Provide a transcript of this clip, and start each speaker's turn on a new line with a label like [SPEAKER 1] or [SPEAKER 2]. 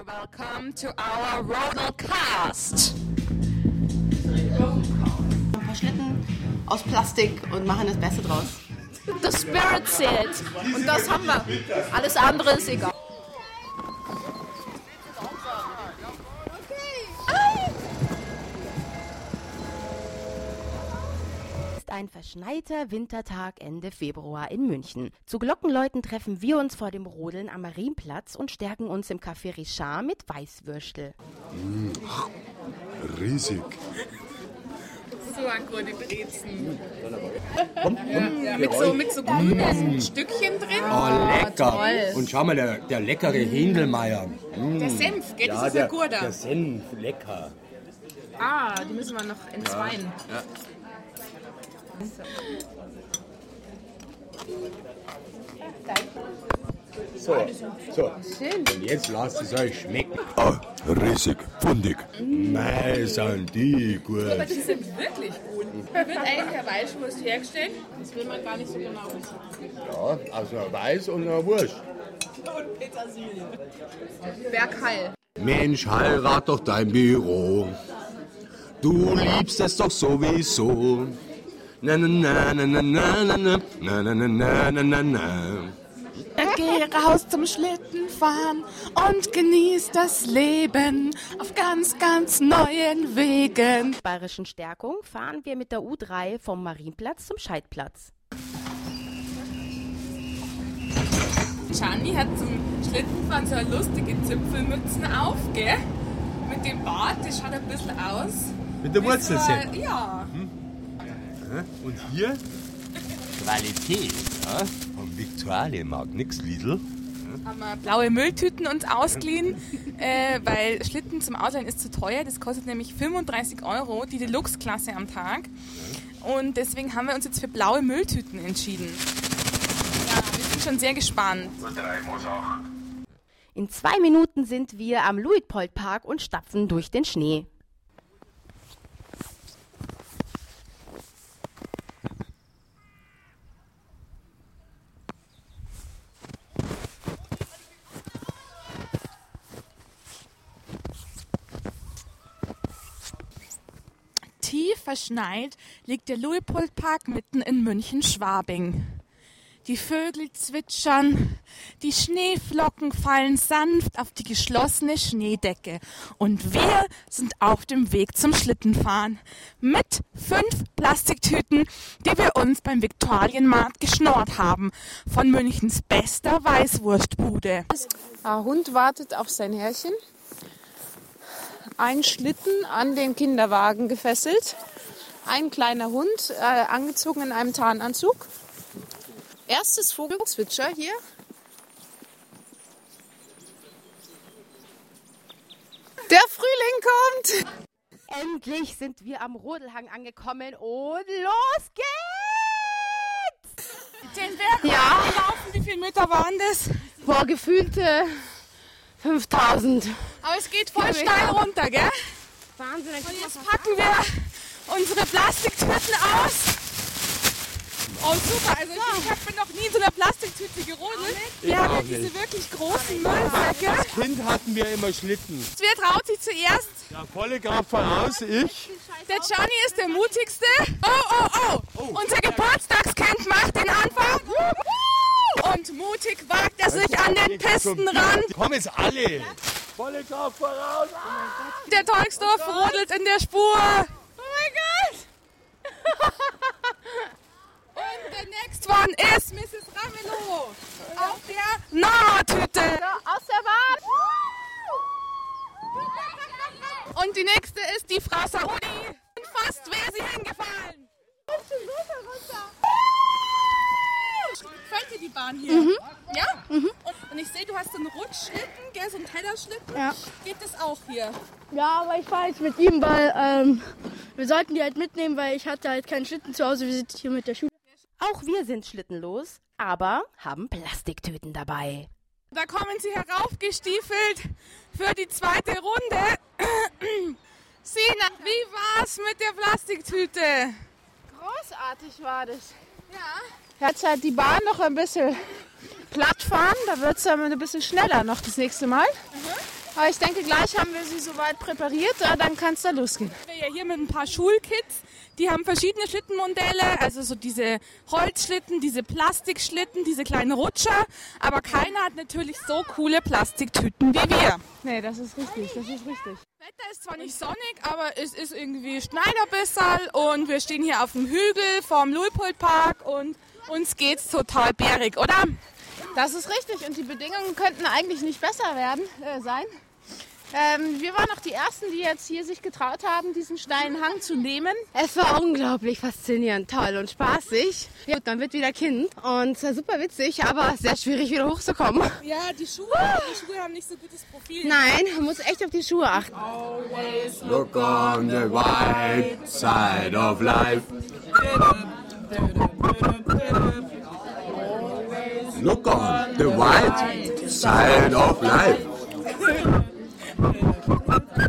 [SPEAKER 1] Welcome to our Rodelcast.
[SPEAKER 2] Ein paar Schlitten aus Plastik und machen das Beste draus.
[SPEAKER 1] The spirit zählt. Und das haben wir. Alles andere ist egal.
[SPEAKER 3] Ein verschneiter Wintertag Ende Februar in München. Zu Glockenläuten treffen wir uns vor dem Rodeln am Marienplatz und stärken uns im Café Richard mit Weißwürstel.
[SPEAKER 4] Riesig.
[SPEAKER 1] So ein gute Brezen. Mit so grünen Stückchen drin.
[SPEAKER 5] Oh, lecker.
[SPEAKER 1] Toll.
[SPEAKER 5] Und schau mal, der leckere Händelmeier.
[SPEAKER 1] Der Senf, gell? Das ist ein guter.
[SPEAKER 5] Der Senf, lecker.
[SPEAKER 1] Die müssen wir noch entzweien.
[SPEAKER 5] Ja. So. Und jetzt lasst es euch schmecken.
[SPEAKER 4] Riesig, fundig.
[SPEAKER 5] Mei, sind die gut.
[SPEAKER 1] Aber die sind wirklich gut. Wie wird eigentlich eine Weißwurst hergestellt? Das will man gar nicht so genau wissen.
[SPEAKER 5] Ja, also Weiß und eine Wurst.
[SPEAKER 1] Und Petersilie. Bergheil.
[SPEAKER 4] Mensch, heirat doch dein Büro. Du liebst es doch sowieso. Na na na na na na na na na na na na na.
[SPEAKER 1] Geh raus zum Schlittenfahren und genieß das Leben auf ganz, ganz neuen Wegen.
[SPEAKER 3] Mit bayerischen Stärkung fahren wir mit der U3 vom Marienplatz zum Scheidplatz.
[SPEAKER 1] Gianni hat zum Schlittenfahren so eine lustige Zipfelmützen auf, gell? Mit dem Bart, das schaut ein bisschen aus.
[SPEAKER 5] Mit der Wurzel
[SPEAKER 1] so,
[SPEAKER 5] sind.
[SPEAKER 1] ja.
[SPEAKER 5] Und hier Qualität, ja? Vom Viktualienmarkt, nix Lidl.
[SPEAKER 1] Haben wir blaue Mülltüten uns ausgeliehen, weil Schlitten zum Ausleihen ist zu teuer. Das kostet nämlich 35 €, die Deluxe-Klasse am Tag. Und deswegen haben wir uns jetzt für blaue Mülltüten entschieden. Ja, wir sind schon sehr gespannt.
[SPEAKER 3] In 2 Minuten sind wir am Luitpoldpark und stapfen durch den Schnee.
[SPEAKER 1] Tief verschneit liegt der Luitpoldpark mitten in München-Schwabing. Die Vögel zwitschern, die Schneeflocken fallen sanft auf die geschlossene Schneedecke und wir sind auf dem Weg zum Schlittenfahren mit 5 Plastiktüten, die wir uns beim Viktualienmarkt geschnorrt haben, von Münchens bester Weißwurstbude.
[SPEAKER 6] Ein Hund wartet auf sein Herrchen. Ein Schlitten an den Kinderwagen gefesselt. Ein kleiner Hund, angezogen in einem Tarnanzug. Erstes Vogelzwitscher hier. Der Frühling kommt!
[SPEAKER 3] Endlich sind wir am Rodelhang angekommen und los geht's!
[SPEAKER 1] Den Berg laufen, wie viele Meter waren das?
[SPEAKER 2] Boah, gefühlte 5000.
[SPEAKER 1] Aber es geht voll steil runter, gell?
[SPEAKER 2] Wahnsinn.
[SPEAKER 1] Und jetzt packen wir unsere Plastiktüten aus. Oh super, also ich habe noch nie in so einer Plastiktüte gerodelt. Wir haben ja diese wirklich großen Müllsäcke.
[SPEAKER 5] Als Kind hatten wir immer Schlitten.
[SPEAKER 1] Wer traut sich zuerst?
[SPEAKER 5] Ja, volle Kraft voraus, ich.
[SPEAKER 1] Der Gianni ist der mutigste. Oh. Unser Geburtstagskind macht den Anfang. Und mutig wagt er sich an den Pistenrand.
[SPEAKER 5] Komm jetzt alle. Volle Kraft voraus.
[SPEAKER 1] Der Tolksdorf rodelt in der Spur. Oh mein Gott. Und der next one ist Mrs. Ramelow auf der Nordhütte.
[SPEAKER 6] Aus der Bahn!
[SPEAKER 1] Und die nächste ist die Frau Saudi. Und fast wäre sie hingefallen. Gefällt dir die Bahn hier? Ja? Und ich sehe, du hast so einen Rutschschlitten, gell, so einen Tellerschlitten.
[SPEAKER 7] Ja.
[SPEAKER 1] Geht das auch hier?
[SPEAKER 7] Ja, aber ich fahre jetzt mit ihm, weil wir sollten die halt mitnehmen, weil ich hatte halt keinen Schlitten zu Hause. Wir sind hier mit der Schule.
[SPEAKER 3] Auch wir sind schlittenlos, aber haben Plastiktüten dabei.
[SPEAKER 1] Da kommen sie heraufgestiefelt für die zweite Runde. Sina, wie war's mit der Plastiktüte?
[SPEAKER 6] Großartig war das.
[SPEAKER 1] Ja.
[SPEAKER 6] Jetzt halt die Bahn noch ein bisschen platt fahren, da wird es dann ein bisschen schneller noch das nächste Mal. Aber ich denke, gleich haben wir sie soweit präpariert, dann kann es da losgehen.
[SPEAKER 1] Wir ja hier mit ein paar Schulkids, die haben verschiedene Schlittenmodelle, also so diese Holzschlitten, diese Plastikschlitten, diese kleinen Rutscher, aber keiner hat natürlich so coole Plastiktüten wie wir.
[SPEAKER 6] Nee, das ist richtig,
[SPEAKER 1] Das Wetter ist zwar nicht sonnig, aber es ist irgendwie Schneiderbissal und wir stehen hier auf dem Hügel vorm Luitpoldpark und uns geht's total bärig, oder?
[SPEAKER 6] Das ist richtig und die Bedingungen könnten eigentlich nicht besser sein. Wir waren auch die Ersten, die jetzt hier sich getraut haben, diesen steilen Hang zu nehmen.
[SPEAKER 2] Es war unglaublich faszinierend, toll und spaßig. Ja, gut, man wird wieder Kind und super witzig, aber sehr schwierig wieder hochzukommen.
[SPEAKER 1] Ja, die Schuhe haben nicht so gutes Profil.
[SPEAKER 2] Nein, man muss echt auf die Schuhe achten.
[SPEAKER 4] Always look on the white side of life. Look on the white side of life.